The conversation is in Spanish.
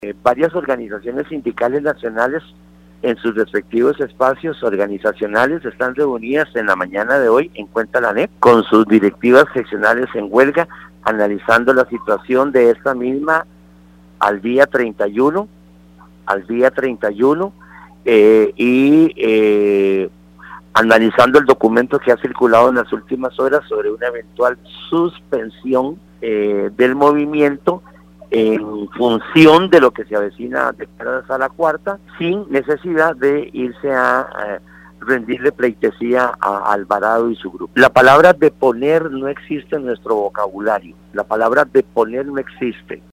Varias organizaciones sindicales nacionales en sus respectivos espacios organizacionales están reunidas en la mañana de hoy en Cuenta la NEP con sus directivas seccionales en huelga, analizando la situación de esta misma al día 31 y analizando el documento que ha circulado en las últimas horas sobre una eventual suspensión del movimiento en función de lo que se avecina de cara a la cuarta, sin necesidad de irse a rendirle pleitesía a Alvarado y su grupo. La palabra deponer no existe en nuestro vocabulario, la palabra deponer no existe.